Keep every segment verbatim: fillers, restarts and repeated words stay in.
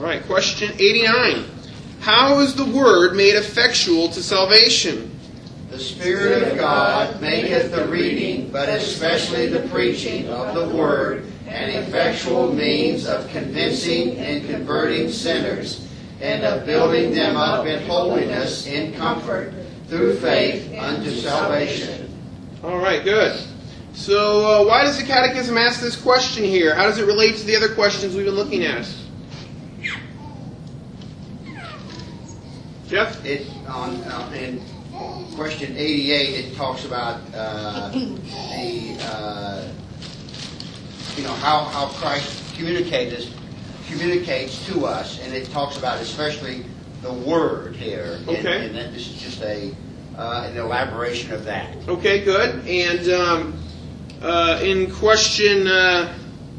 right, question eighty-nine. How is the word made effectual to salvation? The Spirit of God maketh the reading, but especially the preaching of the word, an effectual means of convincing and converting sinners, and of building them up in holiness in comfort, through faith unto salvation. All right, good. So uh, why does the Catechism ask this question here? How does it relate to the other questions we've been looking at? Jeff? It on uh, in question eighty-eight, it talks about uh, the uh, you know how how Christ communicates communicates to us, and it talks about especially the Word here. Okay. And, and that this is just a uh, an elaboration of that. Okay, good. And um, uh, in question uh,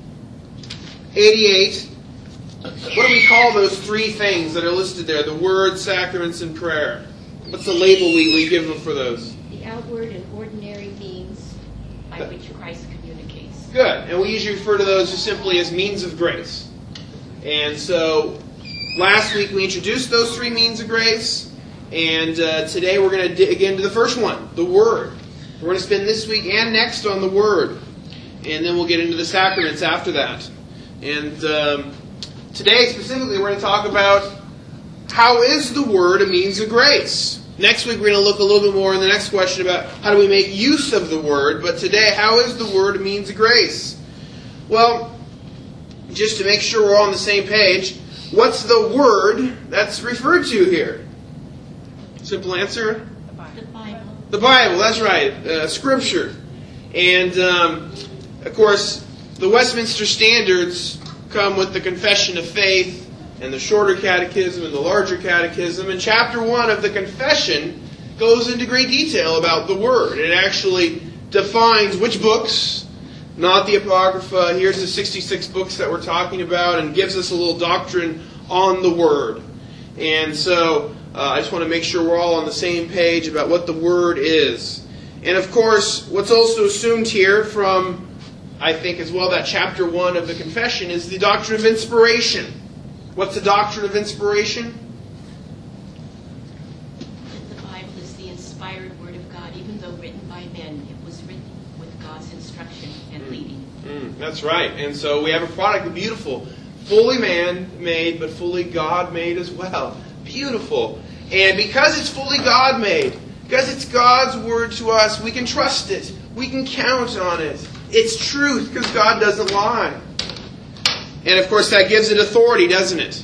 eighty-eight. What do we call those three things that are listed there? The Word, sacraments, and prayer. What's the label we, we give them for those? The outward and ordinary means by which Christ communicates. Good. And we usually refer to those just simply as means of grace. And so last week we introduced those three means of grace. And uh, today we're going to dig into the first one, the Word. We're going to spend this week and next on the Word. And then we'll get into the sacraments after that. And Um, Today, specifically, we're going to talk about how is the Word a means of grace. Next week, we're going to look a little bit more in the next question about how do we make use of the Word. But today, how is the Word a means of grace? Well, just to make sure we're all on the same page, what's the Word that's referred to here? Simple answer? The Bible. The Bible, that's right. Uh, Scripture. And, um, of course, the Westminster Standards come with the Confession of Faith and the shorter catechism and the larger catechism. And chapter one of the Confession goes into great detail about the Word. It actually defines which books, not the Apocrypha. Here's the sixty-six books that we're talking about, and gives us a little doctrine on the Word. And so uh, I just want to make sure we're all on the same page about what the Word is. And of course, what's also assumed here from I think as well that chapter one of the Confession is the doctrine of inspiration. What's the doctrine of inspiration? The Bible is the inspired Word of God. Even though written by men, it was written with God's instruction and mm. leading. Mm, that's right. And so we have a product, beautiful, fully man-made, but fully God-made as well. Beautiful. And because it's fully God-made, because it's God's Word to us, we can trust it. We can count on it. It's truth because God doesn't lie. And of course that gives it authority, doesn't it?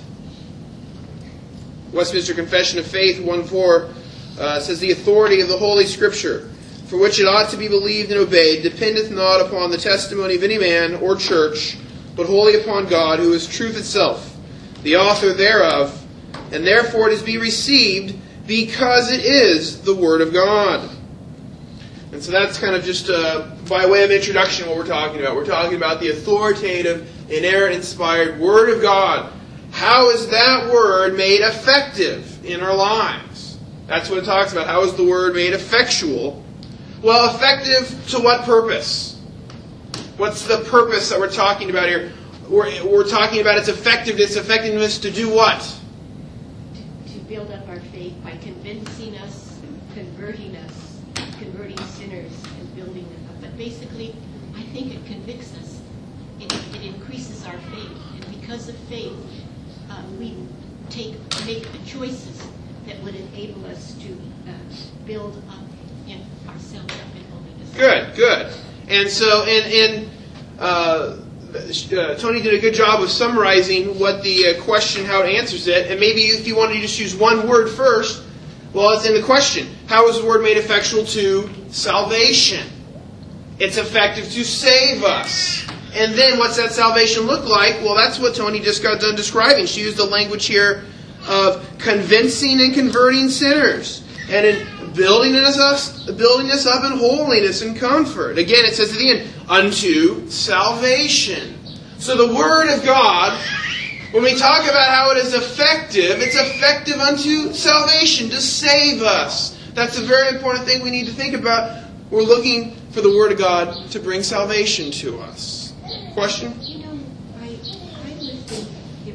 Westminster Confession of Faith one four uh, says, the authority of the Holy Scripture, for which it ought to be believed and obeyed, dependeth not upon the testimony of any man or church, but wholly upon God, who is truth itself, the author thereof, and therefore it is be received because it is the Word of God. And so that's kind of just uh, by way of introduction what we're talking about. We're talking about the authoritative, inerrant, inspired Word of God. How is that Word made effective in our lives? That's what it talks about. How is the Word made effectual? Well, effective to what purpose? What's the purpose that we're talking about here? We're, we're talking about its effectiveness. Effectiveness to do what? To, to build up our faith by convincing us, converting us, converting sinners and building them up. But basically, I think it convicts us. It, it increases our faith. And because of faith, uh, we take make the choices that would enable us to uh, build up in ourselves up in holiness. Good, good. And so, in, in uh, uh, Tony did a good job of summarizing what the uh, question, how it answers it. And maybe if you wanted to just use one word first, well, it's in the question. How is the Word made effectual to salvation? It's effective to save us. And then what's that salvation look like? Well, that's what Tony just got done describing. She used the language here of convincing and converting sinners. And in building us up, building us up in holiness and comfort. Again, it says at the end, unto salvation. So the Word of God, when we talk about how it is effective, it's effective unto salvation, to save us. That's a very important thing we need to think about. We're looking for the Word of God to bring salvation to us. Question? You know, I, I would think it would be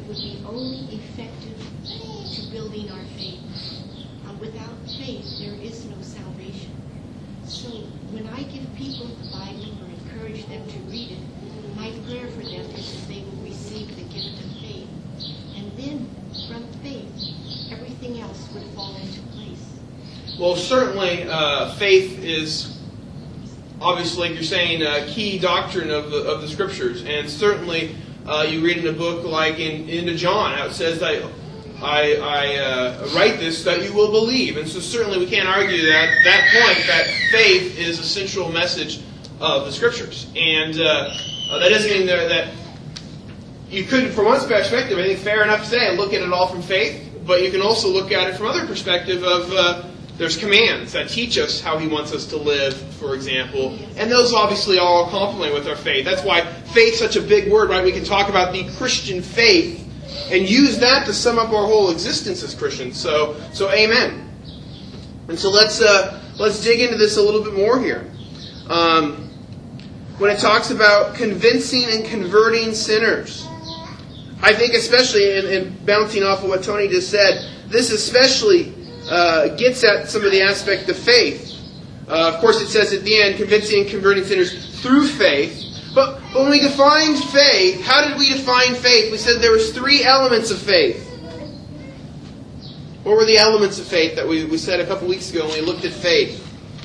only effective to building our faith. Uh, without faith, there is no salvation. So when I give people the Bible or encourage them to read it, my prayer for them is that they will receive the gift of faith. And then, from faith, everything else would fall into place. Well, certainly, uh, faith is obviously, like you're saying, a key doctrine of the, of the Scriptures. And certainly, uh, you read in a book like in into John, how it says, I, I, I uh, write this that you will believe. And so certainly we can't argue that that point, that faith is a central message of the Scriptures. And uh, uh, that doesn't mean that, that you could, from one perspective, I think fair enough to say, look at it all from faith. But you can also look at it from other perspective of uh, there's commands that teach us how He wants us to live, for example. And those obviously all complement with our faith. That's why faith's such a big word, right? We can talk about the Christian faith and use that to sum up our whole existence as Christians. So, so amen. And so let's uh, let's dig into this a little bit more here. Um, when it talks about convincing and converting sinners, I think especially in, in bouncing off of what Tony just said, this especially uh, gets at some of the aspect of faith. Uh, of course, it says at the end, convincing and converting sinners through faith. But when we defined faith, how did we define faith? We said there was three elements of faith. What were the elements of faith that we, we said a couple weeks ago when we looked at faith?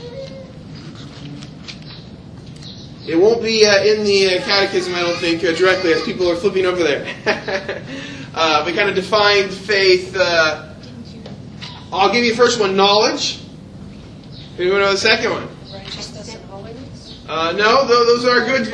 It won't be uh, in the uh, catechism, I don't think, uh, directly, as people are flipping over there. uh, we kind of defined faith. Uh, I'll give you the first one, knowledge. Anyone know the second one? Righteousness and holiness? Uh, no, those are good.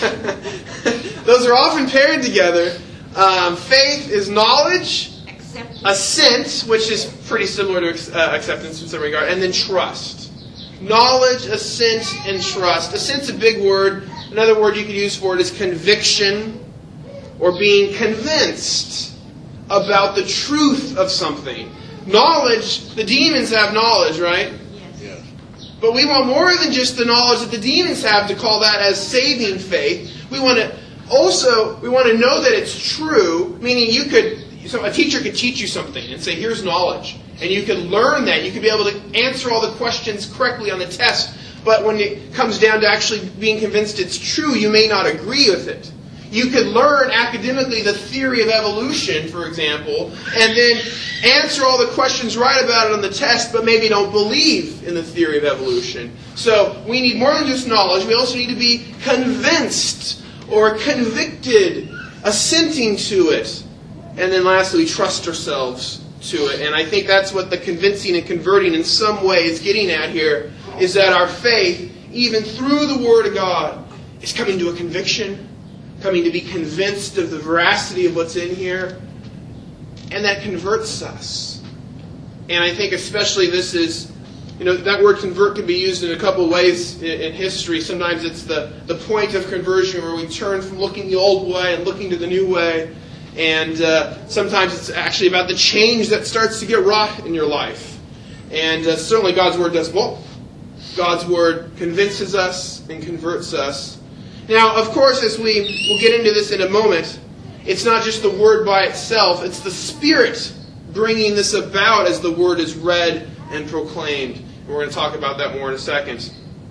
Those are often paired together. Um, faith is knowledge, Acceptance. assent, which is pretty similar to uh, acceptance in some regard, and then trust. Knowledge, assent, and trust. Assent's a big word. Another word you could use for it is conviction, or being convinced about the truth of something. Knowledge, the demons have knowledge, right? Yes. But we want more than just the knowledge that the demons have to call that as saving faith. We want to also, we want to know that it's true, meaning you could, so a teacher could teach you something and say, here's knowledge. And you could learn that. You could be able to answer all the questions correctly on the test. But when it comes down to actually being convinced it's true, you may not agree with it. You could learn academically the theory of evolution, for example, and then answer all the questions right about it on the test, but maybe don't believe in the theory of evolution. So we need more than just knowledge. We also need to be convinced or convicted, assenting to it. And then lastly, trust ourselves to it. And I think that's what the convincing and converting in some way is getting at here, is that our faith, even through the Word of God, is coming to a conviction, coming to be convinced of the veracity of what's in here, and that converts us. And I think especially this is, you know, that word convert can be used in a couple of ways in, in history. Sometimes it's the, the point of conversion where we turn from looking the old way and looking to the new way. And uh, sometimes it's actually about the change that starts to get wrought in your life. And uh, certainly God's Word does both. God's Word convinces us and converts us. Now, of course, as we will get into this in a moment, it's not just the Word by itself. It's the Spirit bringing this about as the Word is read and proclaimed. And we're going to talk about that more in a second.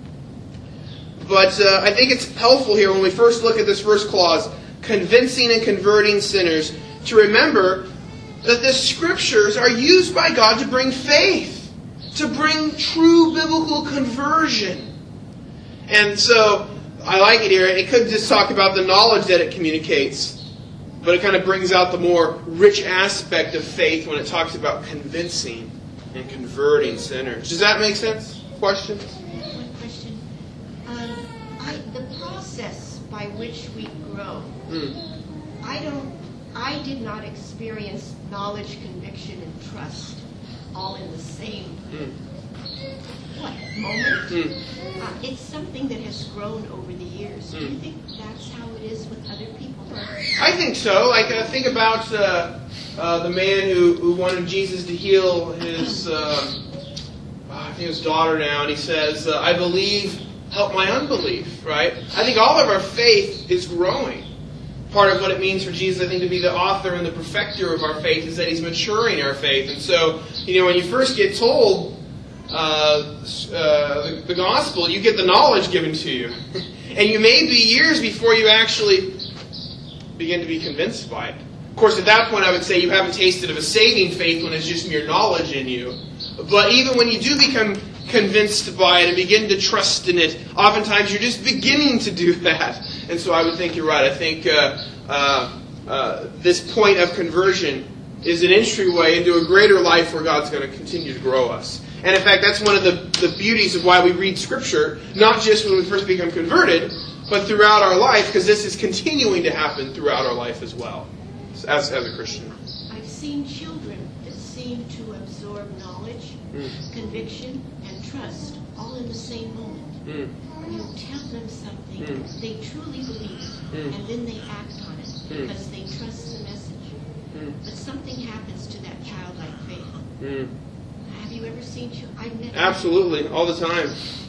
But uh, I think it's helpful here when we first look at this first clause, convincing and converting sinners, to remember that the Scriptures are used by God to bring faith, to bring true biblical conversion. And so, I like it here. It could just talk about the knowledge that it communicates, but it kind of brings out the more rich aspect of faith when it talks about convincing and converting sinners. Does that make sense? Questions? One question. Um, I, the process by which we grow, Mm. I don't, I did not experience knowledge, conviction, and trust all in the same Mm. what, moment. Mm. Uh, it's something that has grown over the years. Do you Mm. think that's how it is with other people? I think so. Like, uh, think about uh, uh, the man who, who wanted Jesus to heal his, uh, I think his daughter now, and he says, uh, I believe, help my unbelief, right? I think all of our faith is growing. part of what it means for Jesus, I think, to be the author and the perfecter of our faith is that He's maturing our faith. And so, you know, when you first get told uh, uh, the, the gospel, you get the knowledge given to you. And you may be years before you actually begin to be convinced by it. Of course, at that point, I would say you haven't tasted of a saving faith when it's just mere knowledge in you. But even when you do become convinced by it and begin to trust in it, oftentimes you're just beginning to do that. And so I would think you're right. I think uh, uh, uh, this point of conversion is an entryway into a greater life where God's going to continue to grow us. And in fact, that's one of the, the beauties of why we read Scripture, not just when we first become converted, but throughout our life, because this is continuing to happen throughout our life as well, as, as a Christian. I've seen children that seem to absorb knowledge, mm. conviction, and trust all in the same moment. Mm. You tell them something, mm. they truly believe it, mm. and then they act on it mm. because they trust the message. Mm. But something happens to that childlike faith. Mm. Have you ever seen children? I've met Absolutely, all the time.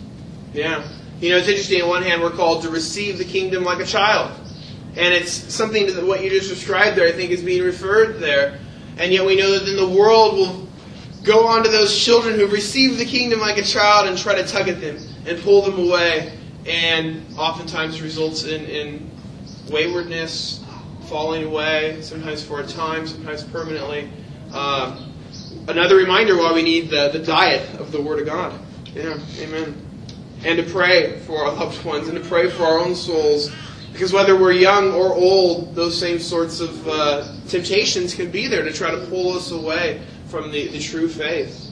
Yeah. You know, it's interesting. On one hand, we're called to receive the kingdom like a child. And it's something that what you just described there, I think, is being referred there. And yet we know that then the world will go on to those children who receive the kingdom like a child and try to tug at them and pull them away. And oftentimes results in, in waywardness, falling away, sometimes for a time, sometimes permanently. Um, another reminder why we need the, the diet of the Word of God. Yeah, amen. And to pray for our loved ones and to pray for our own souls. Because whether we're young or old, those same sorts of uh, temptations can be there to try to pull us away from the, the true faith.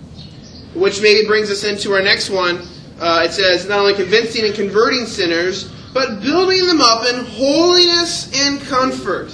Which maybe brings us into our next one. Uh, it says, not only convincing and converting sinners, but building them up in holiness and comfort.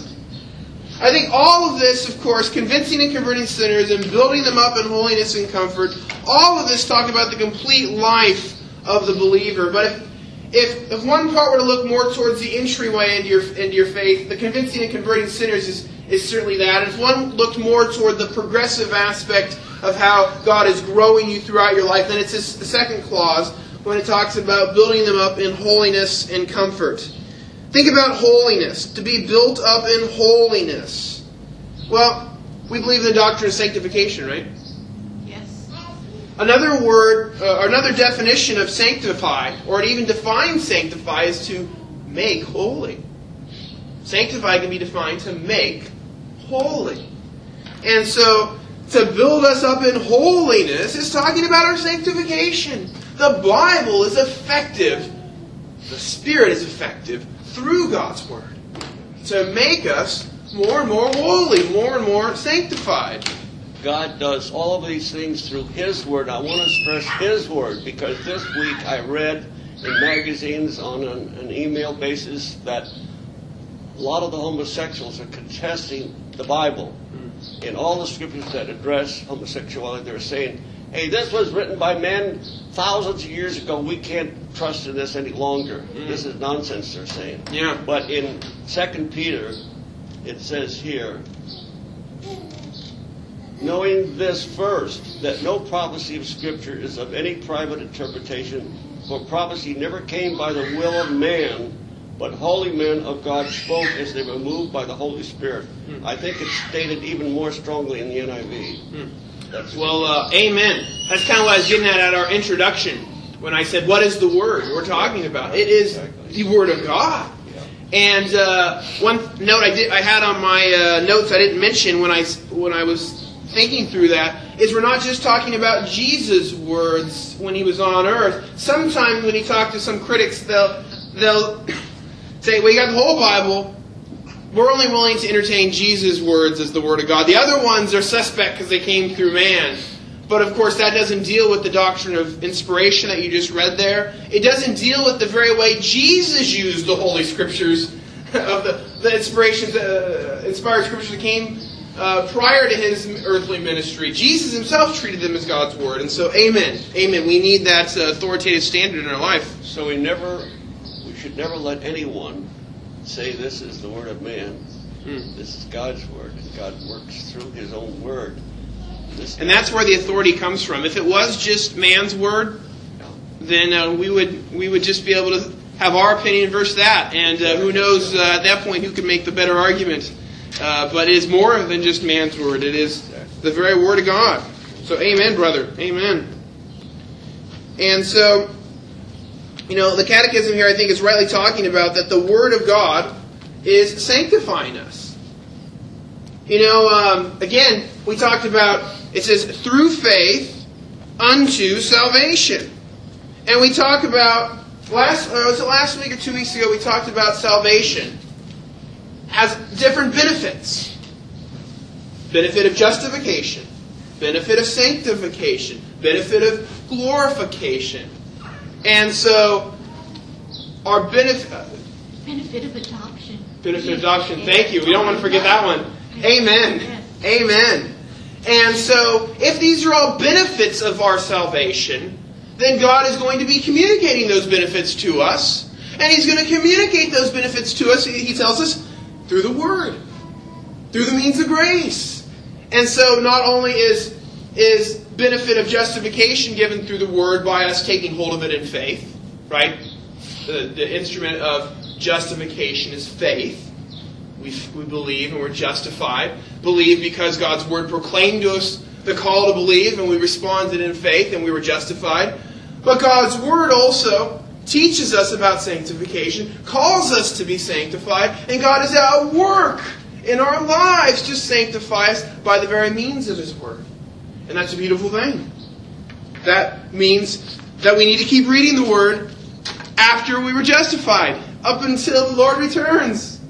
I think all of this, of course, convincing and converting sinners and building them up in holiness and comfort, all of this talk about the complete life of the believer. But if If, if one part were to look more towards the entryway into your into your faith, the convincing and converting sinners is, is certainly that. If one looked more toward the progressive aspect of how God is growing you throughout your life, then it's this, the second clause when it talks about building them up in holiness and comfort. Think about holiness, to be built up in holiness. Well, we believe in the doctrine of sanctification, right? Another word, uh, another definition of sanctify, or to even define sanctify, is to make holy. Sanctify can be defined to make holy. And so, to build us up in holiness is talking about our sanctification. The Bible is effective, the Spirit is effective through God's Word to make us more and more holy, more and more sanctified. God does all of these things through His Word. I want to stress His Word because this week I read in magazines on an, an email basis that a lot of the homosexuals are contesting the Bible. In all the scriptures that address homosexuality, they're saying, hey, this was written by men thousands of years ago. We can't trust in this any longer. Mm. This is nonsense, they're saying. Yeah. But in Second Peter, it says here, knowing this first, that no prophecy of Scripture is of any private interpretation, for prophecy never came by the will of man, but holy men of God spoke as they were moved by the Holy Spirit. Hmm. I think it's stated even more strongly in the N I V. Hmm. That's well, uh, amen. That's kind of what I was getting at at our introduction when I said, what is the Word we're talking about? It is exactly. The Word of God. Yeah. And uh, one note I did I had on my uh, notes I didn't mention when I when I was thinking through that is we're not just talking about Jesus' words when He was on earth. Sometimes when He talked to some critics, they'll they'll say, well, you got the whole Bible. We're only willing to entertain Jesus' words as the Word of God. The other ones are suspect because they came through man. But of course that doesn't deal with the doctrine of inspiration that you just read there. It doesn't deal with the very way Jesus used the Holy Scriptures, of the, the inspirations, uh, inspired Scriptures that came Uh, prior to His earthly ministry. Jesus Himself treated them as God's Word. And so, amen. Amen. We need that uh, authoritative standard in our life. So we never, we should never let anyone say this is the Word of man. Hmm. This is God's Word. And God works through His own Word. This and that's where the authority comes from. If it was just man's Word, then uh, we would we would just be able to have our opinion versus that. And uh, who knows, uh, at that point, who can make the better argument. Uh, but it is more than just man's word. It is the very word of God. So amen, brother. Amen. And so, you know, the Catechism here, I think, is rightly talking about that the word of God is sanctifying us. You know, um, again, we talked about, it says, through faith unto salvation. And we talk about, last, uh, was it last week or two weeks ago, we talked about salvation has different benefits. Benefit of justification. Benefit of sanctification. Benefit of glorification. And so, our benefit... Benefit of adoption. Benefit of adoption. Thank you. We don't want to forget that one. Amen. Yes. Amen. And so, if these are all benefits of our salvation, then God is going to be communicating those benefits to us. And He's going to communicate those benefits to us, He tells us, through the Word. Through the means of grace. And so, not only is, is benefit of justification given through the Word by us taking hold of it in faith, right? The, the instrument of justification is faith. We, we believe and we're justified. Believe because God's Word proclaimed to us the call to believe, and we responded in faith and we were justified. But God's Word also teaches us about sanctification, calls us to be sanctified, and God is at work in our lives to sanctify us by the very means of His Word. And that's a beautiful thing. That means that we need to keep reading the Word after we were justified, up until the Lord returns.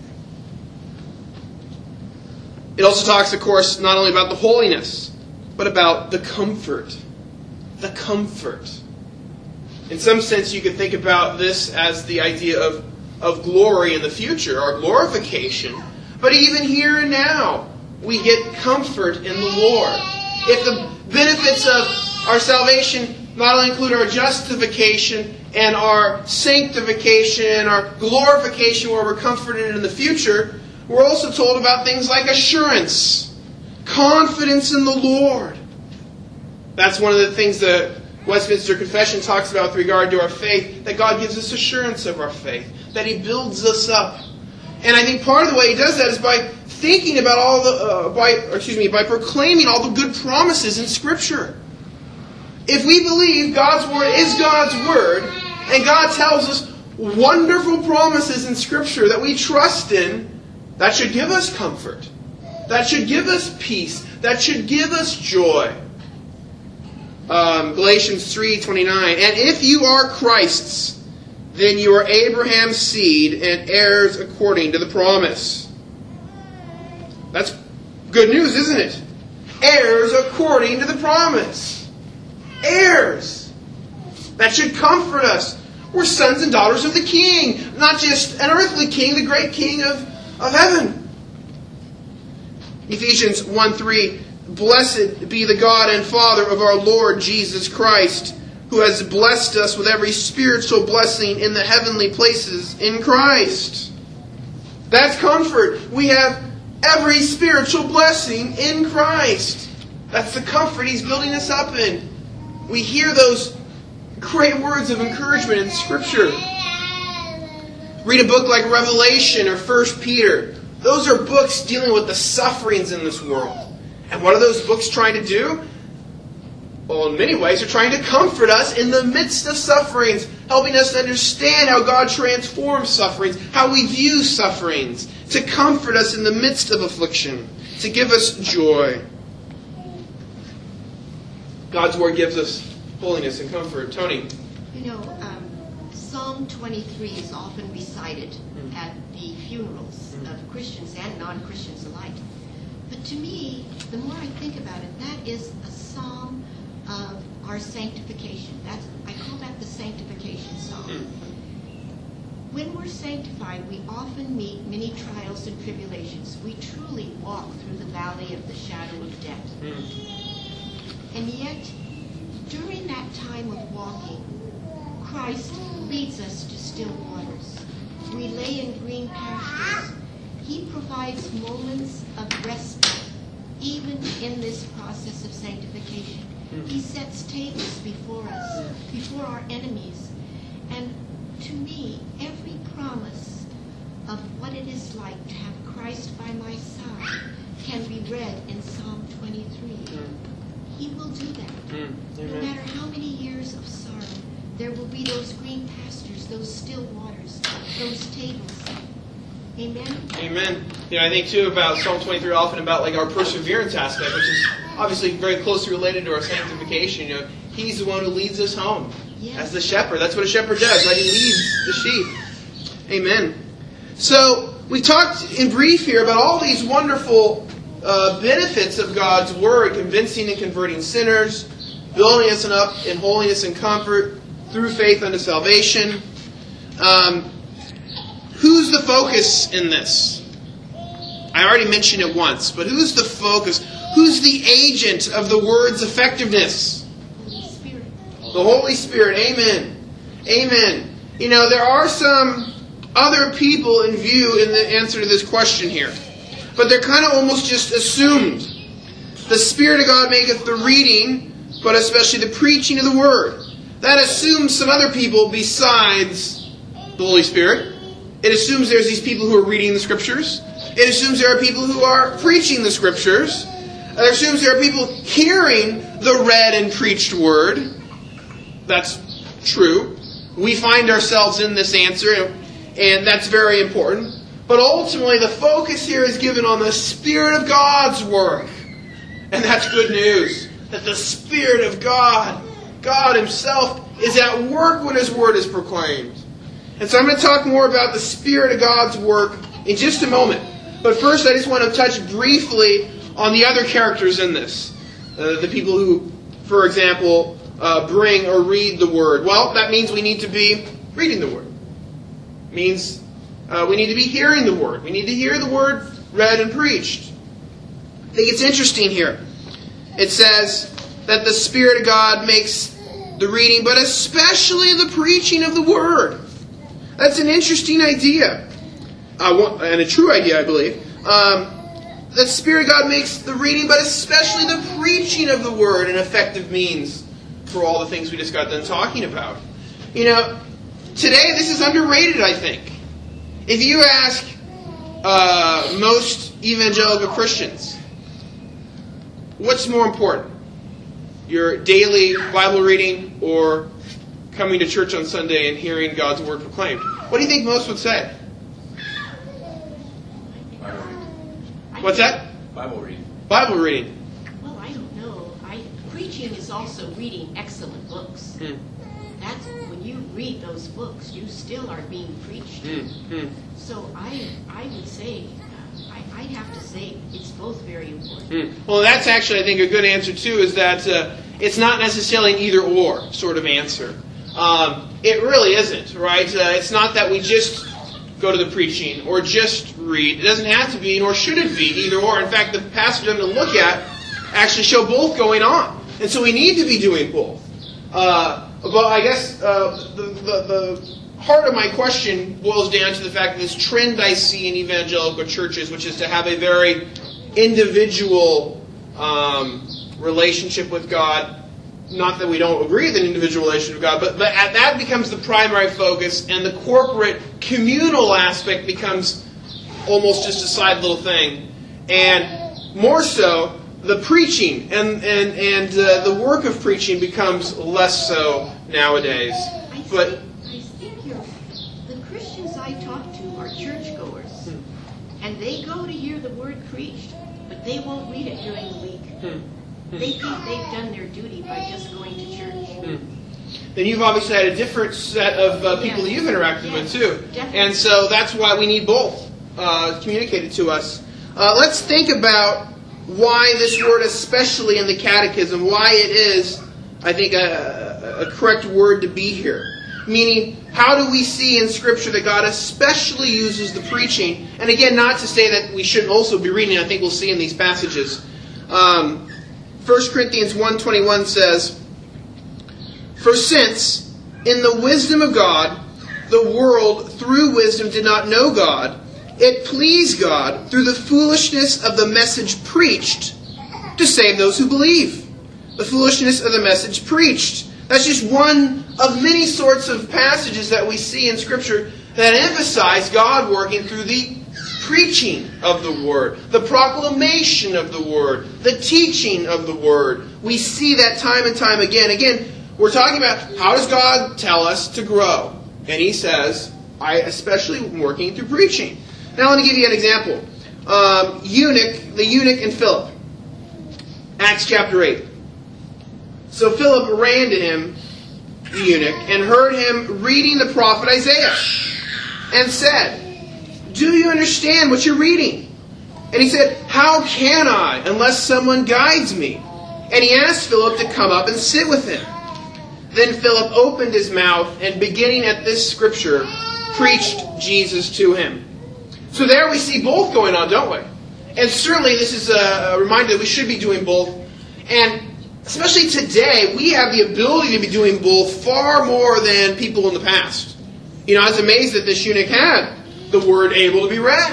It also talks, of course, not only about the holiness, but about the comfort. The comfort. In some sense, you could think about this as the idea of, of glory in the future, or glorification. But even here and now, we get comfort in the Lord. If the benefits of our salvation not only include our justification and our sanctification and our glorification where we're comforted in the future, we're also told about things like assurance, confidence in the Lord. That's one of the things that Westminster Confession talks about with regard to our faith, that God gives us assurance of our faith, that He builds us up. And I think part of the way He does that is by thinking about all the, uh, by, or excuse me, by proclaiming all the good promises in Scripture. If we believe God's Word is God's Word, and God tells us wonderful promises in Scripture that we trust in, that should give us comfort. That should give us peace. That should give us joy. Um, Galatians three twenty-nine. And if you are Christ's, then you are Abraham's seed and heirs according to the promise. That's good news, isn't it? Heirs according to the promise. Heirs. That should comfort us. We're sons and daughters of the King, not just an earthly king, the great King of, of heaven. Ephesians one three. Blessed be the God and Father of our Lord Jesus Christ, who has blessed us with every spiritual blessing in the heavenly places in Christ. That's comfort. We have every spiritual blessing in Christ. That's the comfort He's building us up in. We hear those great words of encouragement in Scripture. Read a book like Revelation or First Peter. Those are books dealing with the sufferings in this world. And what are those books trying to do? Well, in many ways, they're trying to comfort us in the midst of sufferings, helping us to understand how God transforms sufferings, how we view sufferings, to comfort us in the midst of affliction, to give us joy. God's Word gives us holiness and comfort. Tony? You know, um, Psalm twenty-three is often recited mm. at the funerals mm. of Christians and non-Christians alike. But to me, the more I think about it, that is a psalm of our sanctification. That's, I call that the sanctification psalm. Mm. When we're sanctified, we often meet many trials and tribulations. We truly walk through the valley of the shadow of death. Mm. And yet, during that time of walking, Christ leads us to still waters. We lay in green pastures. He provides moments of respite, even in this process of sanctification. He sets tables before us, before our enemies. And to me, every promise of what it is like to have Christ by my side can be read in Psalm twenty-three. Mm. He will do that. Mm. No Amen. matter how many years of sorrow, there will be those green pastures, those still waters, those tables. Amen? Amen. You know, I think too about Psalm twenty-three often about like our perseverance aspect, which is obviously very closely related to our sanctification. You know, He's the one who leads us home Yes. as the shepherd. That's what a shepherd does, right? He leads the sheep. Amen. So we talked in brief here about all these wonderful uh, benefits of God's Word, convincing and converting sinners, building us up in holiness and comfort through faith unto salvation. Um, who's the focus in this? I already mentioned it once, but who's the focus? Who's the agent of the Word's effectiveness? Holy Spirit. The Holy Spirit. Amen. Amen. You know, there are some other people in view in the answer to this question here. But they're kind of almost just assumed. The Spirit of God maketh the reading, but especially the preaching of the Word. That assumes some other people besides the Holy Spirit. It assumes there's these people who are reading the Scriptures. It assumes there are people who are preaching the Scriptures. It assumes there are people hearing the read and preached Word. That's true. We find ourselves in this answer, and that's very important. But ultimately, the focus here is given on the Spirit of God's work. And that's good news. That the Spirit of God, God Himself, is at work when His Word is proclaimed. And so I'm going to talk more about the Spirit of God's work in just a moment. But first, I just want to touch briefly on the other characters in this. Uh, the people who, for example, uh, bring or read the Word. Well, that means we need to be reading the Word. It means uh, we need to be hearing the Word. We need to hear the Word read and preached. I think it's interesting here. It says that the Spirit of God makes the reading, but especially the preaching of the Word. That's an interesting idea. Uh, and a true idea, I believe. Um, the Spirit of God makes the reading, but especially the preaching of the Word an effective means for all the things we just got done talking about. You know, today this is underrated, I think. If you ask uh, most evangelical Christians, what's more important? Your daily Bible reading or coming to church on Sunday and hearing God's Word proclaimed? What do you think most would say? Bible reading. What's that? Bible reading. Bible reading. Well, I don't know. I, preaching is also reading excellent books. Hmm. That's when you read those books, you still are being preached. Hmm. Hmm. So I, I would say, uh, I, I'd have to say it's both very important. Hmm. Well, that's actually, I think, a good answer, too, is that uh, it's not necessarily an either-or sort of answer. Um, it really isn't, right? Uh, it's not that we just go to the preaching or just read. It doesn't have to be, nor should it be, either-or. In fact, the passages I'm going to look at actually show both going on. And so we need to be doing both. Uh, but I guess uh, the, the, the heart of my question boils down to the fact that this trend I see in evangelical churches, which is to have a very individual um, relationship with God. Not that we don't agree with an individual relationship with God, but, but that becomes the primary focus, and the corporate communal aspect becomes almost just a side little thing. And more so, the preaching and and and uh, the work of preaching becomes less so nowadays. I But think, I think you're, the Christians I talk to are churchgoers, Hmm. and they go to hear the Word preached, but they won't read it during the week. Hmm. They think they've done their duty by just going to church. Hmm. Then you've obviously had a different set of uh, people Yes. that you've interacted Yes, with too. definitely. And so that's why we need both uh, communicated to us. Uh, let's think about why this word, especially in the Catechism, why it is, I think, a, a correct word to be here. Meaning, how do we see in Scripture that God especially uses the preaching? And again, not to say that we shouldn't also be reading, I think we'll see in these passages. Um, First Corinthians one twenty-one says, "For since, in the wisdom of God, the world through wisdom did not know God, it pleased God through the foolishness of the message preached to save those who believe." The foolishness of the message preached. That's just one of many sorts of passages that we see in Scripture that emphasize God working through the preaching of the Word, the proclamation of the Word, the teaching of the Word. We see that time and time again. Again, we're talking about how does God tell us to grow? And He says, I especially am working through preaching. Now let me give you an example. Um, eunuch, the eunuch and Philip. Acts chapter eight. So Philip ran to him, the eunuch, and heard him reading the prophet Isaiah, and said, do you understand what you're reading? And he said, how can I, unless someone guides me? And he asked Philip to come up and sit with him. Then Philip opened his mouth, and beginning at this scripture, preached Jesus to him. So there we see both going on, don't we? And certainly this is a reminder that we should be doing both. And especially today, we have the ability to be doing both far more than people in the past. You know, I was amazed that this eunuch had the Word able to be read.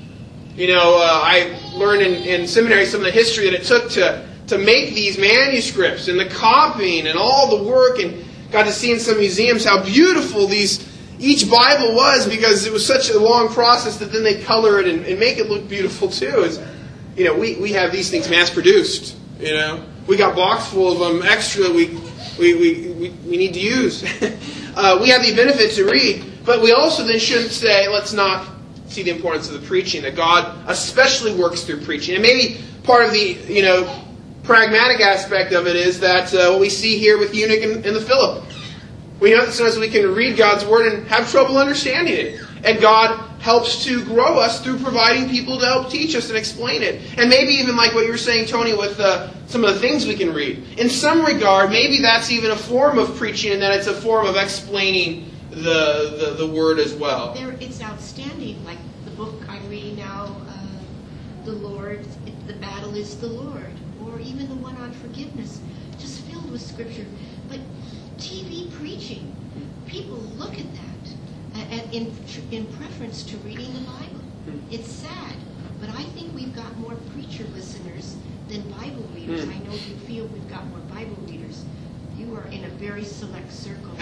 You know, uh, I learned in, in seminary some of the history that it took to, to make these manuscripts and the copying and all the work, and got to see in some museums how beautiful these each Bible was, because it was such a long process that then they color it and, and make it look beautiful too. It's, you know, we, we have these things mass produced. You know, we got box full of them extra we we we, we, we need to use. uh, we have the benefit to read, but we also then shouldn't say, let's not see the importance of the preaching, that God especially works through preaching. And maybe part of the, you know, pragmatic aspect of it is that uh, what we see here with eunuch and, and the Philip. We know that sometimes we can read God's Word and have trouble understanding it. And God helps to grow us through providing people to help teach us and explain it. And maybe even like what you were saying, Tony, with uh, some of the things we can read. In some regard, maybe that's even a form of preaching, and that it's a form of explaining the the, the Word as well. There, it's outstanding. Like the book I'm reading now, uh, The Lord, it, The Battle is the Lord. Or even the one on forgiveness, just filled with Scripture. But T V preaching, people look at that uh, and in in preference to reading the Bible. It's sad, but I think we've got more preacher listeners than Bible readers. Hmm. I know you feel we've got more Bible readers. You are in a very select circle.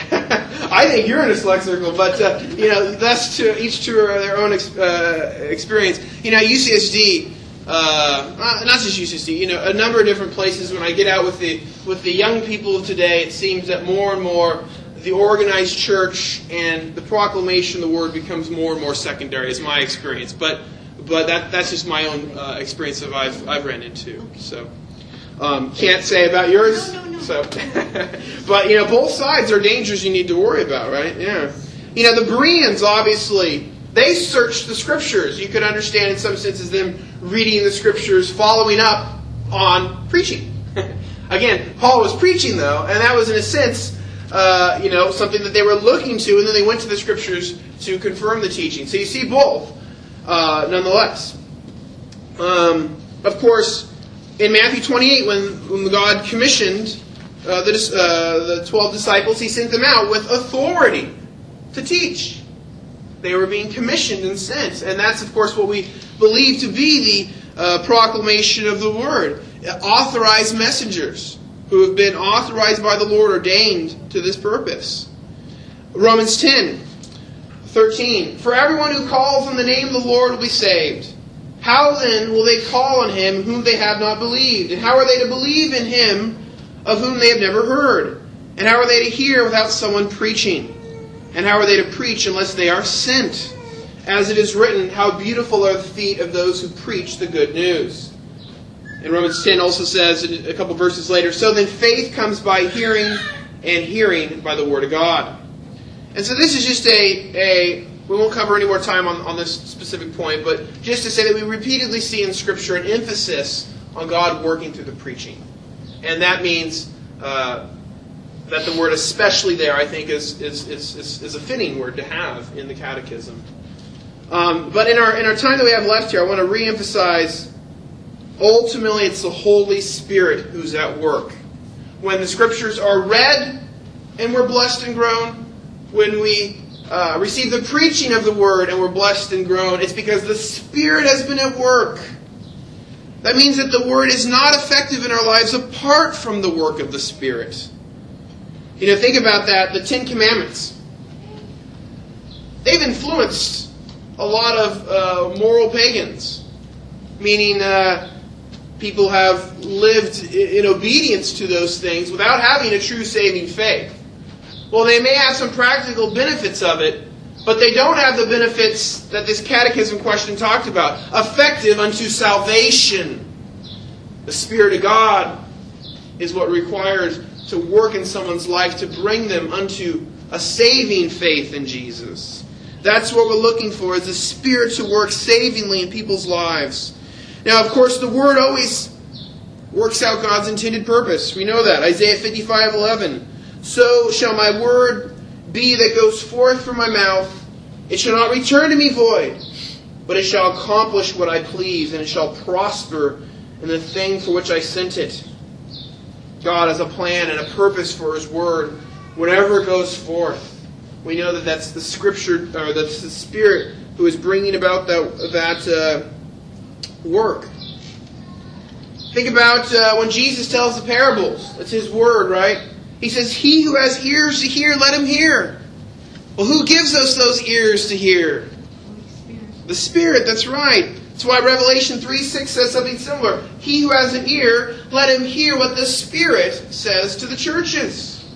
I think you're in a select circle, but uh, you know, that's to each to their own ex- uh, experience. You know, U C S D. Uh, not just U C S D, you know, a number of different places. When I get out with the with the young people of today, it seems that more and more the organized church and the proclamation of the Word becomes more and more secondary. Is my experience, but but that that's just my own uh, experience that I've I've ran into. So um, can't say about yours. No, no, no. So, but you know, both sides are dangers you need to worry about, right? Yeah. You know, the Bereans obviously. They searched the Scriptures. You could understand in some senses them reading the Scriptures, following up on preaching. Again, Paul was preaching though, and that was in a sense, uh, you know, something that they were looking to, and then they went to the Scriptures to confirm the teaching. So you see both, uh, nonetheless. Um, of course, in Matthew twenty-eight, when, when God commissioned uh, the, uh, the twelve disciples, He sent them out with authority to teach. They were being commissioned and sent. And that's, of course, what we believe to be the uh, proclamation of the Word. Authorized messengers who have been authorized by the Lord, ordained to this purpose. Romans ten, thirteen. For everyone who calls on the name of the Lord will be saved. How then will they call on Him whom they have not believed? And how are they to believe in Him of whom they have never heard? And how are they to hear without someone preaching? And how are they to preach unless they are sent? As it is written, how beautiful are the feet of those who preach the good news. And Romans ten also says, a couple verses later, so then faith comes by hearing, and hearing by the Word of God. And so this is just a, a we won't cover any more time on, on this specific point, but just to say that we repeatedly see in Scripture an emphasis on God working through the preaching. And that means uh, that the word especially there, I think, is, is, is, is, is a fitting word to have in the Catechism. Um, but in our, in our time that we have left here, I want to reemphasize, ultimately it's the Holy Spirit who's at work. When the Scriptures are read and we're blessed and grown, when we uh, receive the preaching of the Word and we're blessed and grown, it's because the Spirit has been at work. That means that the Word is not effective in our lives apart from the work of the Spirit. You know, think about that. The Ten Commandments. They've influenced a lot of uh, moral pagans. Meaning uh, people have lived in obedience to those things without having a true saving faith. Well, they may have some practical benefits of it, but they don't have the benefits that this catechism question talked about. Effective unto salvation. The Spirit of God is what requires to work in someone's life to bring them unto a saving faith in Jesus. That's what we're looking for, is the Spirit to work savingly in people's lives. Now, of course, the Word always works out God's intended purpose. We know that. Isaiah fifty-five eleven. So shall my word be that goes forth from my mouth. It shall not return to me void, but it shall accomplish what I please, and it shall prosper in the thing for which I sent it. God has a plan and a purpose for His Word whenever it goes forth. We know that that's the Scripture, or that's the Spirit who is bringing about that, that uh, work. Think about uh, when Jesus tells the parables. That's His Word, right? He says, he who has ears to hear, let him hear. Well, who gives us those ears to hear? The Spirit, that's right. That's why Revelation three six says something similar. He who has an ear, let him hear what the Spirit says to the churches.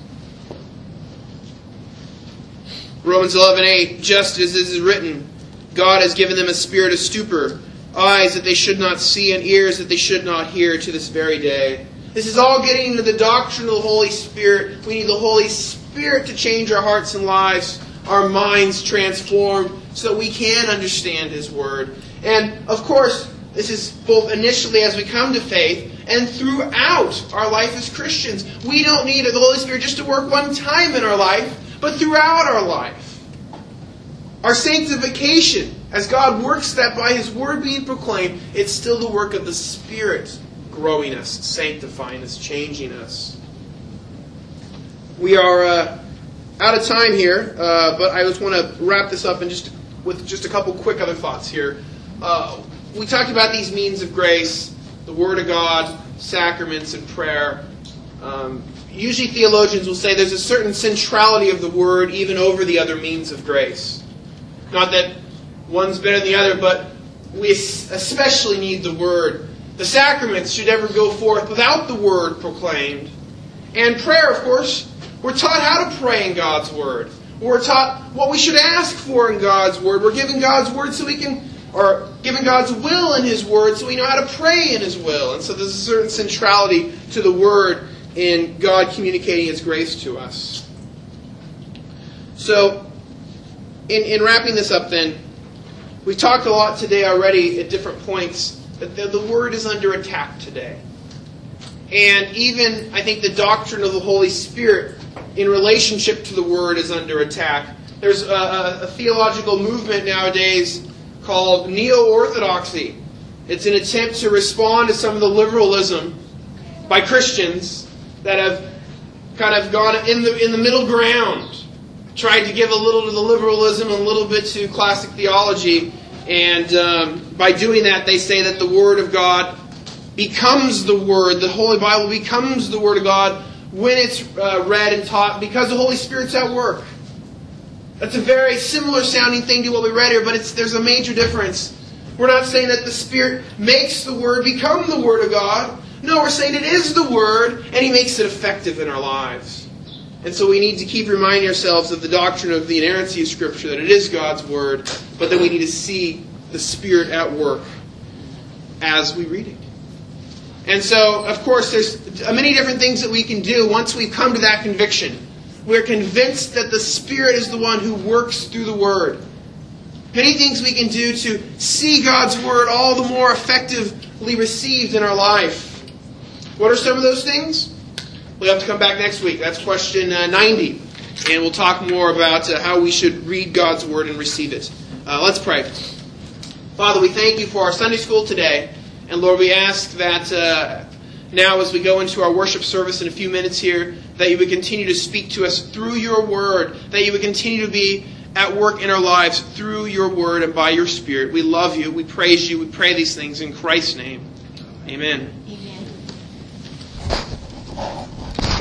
Romans eleven eight, just as it is written, God has given them a spirit of stupor, eyes that they should not see, and ears that they should not hear, to this very day. This is all getting into the doctrine of the Holy Spirit. We need the Holy Spirit to change our hearts and lives, our minds transformed, so that we can understand His Word. And, of course, this is both initially as we come to faith and throughout our life as Christians. We don't need the Holy Spirit just to work one time in our life, but throughout our life. Our sanctification, as God works that by His Word being proclaimed, it's still the work of the Spirit growing us, sanctifying us, changing us. We are uh, out of time here, uh, but I just want to wrap this up and just with just a couple quick other thoughts here. Uh, we talked about these means of grace, the Word of God, sacraments, and prayer. Um, usually theologians will say there's a certain centrality of the Word even over the other means of grace. Not that one's better than the other, but we especially need the Word. The sacraments should never go forth without the Word proclaimed. And prayer, of course, we're taught how to pray in God's Word. We're taught what we should ask for in God's Word. We're given God's Word so we can, or given God's will in His Word so we know how to pray in His will. And so there's a certain centrality to the Word in God communicating His grace to us. So, in, in wrapping this up then, we've talked a lot today already at different points that the, the Word is under attack today. And even, I think, the doctrine of the Holy Spirit in relationship to the Word is under attack. There's a, a, a theological movement nowadays called neo-orthodoxy. It's an attempt to respond to some of the liberalism by Christians that have kind of gone in the in the middle ground, tried to give a little to the liberalism and a little bit to classic theology. And um, by doing that, they say that the Word of God becomes the Word. The Holy Bible becomes the Word of God when it's uh, read and taught because the Holy Spirit's at work. That's a very similar sounding thing to what we read here, but it's, there's a major difference. We're not saying that the Spirit makes the Word become the Word of God. No, we're saying it is the Word, and He makes it effective in our lives. And so we need to keep reminding ourselves of the doctrine of the inerrancy of Scripture, that it is God's Word, but that we need to see the Spirit at work as we read it. And so, of course, there's many different things that we can do once we've come to that conviction. We're convinced that the Spirit is the one who works through the Word. Many things we can do to see God's Word all the more effectively received in our life. What are some of those things? We'll have to come back next week. That's question uh, ninety. And we'll talk more about uh, how we should read God's Word and receive it. Uh, let's pray. Father, we thank You for our Sunday school today. And Lord, we ask that uh, now as we go into our worship service in a few minutes here, that You would continue to speak to us through Your Word. That You would continue to be at work in our lives through Your Word and by Your Spirit. We love You. We praise You. We pray these things in Christ's name. Amen.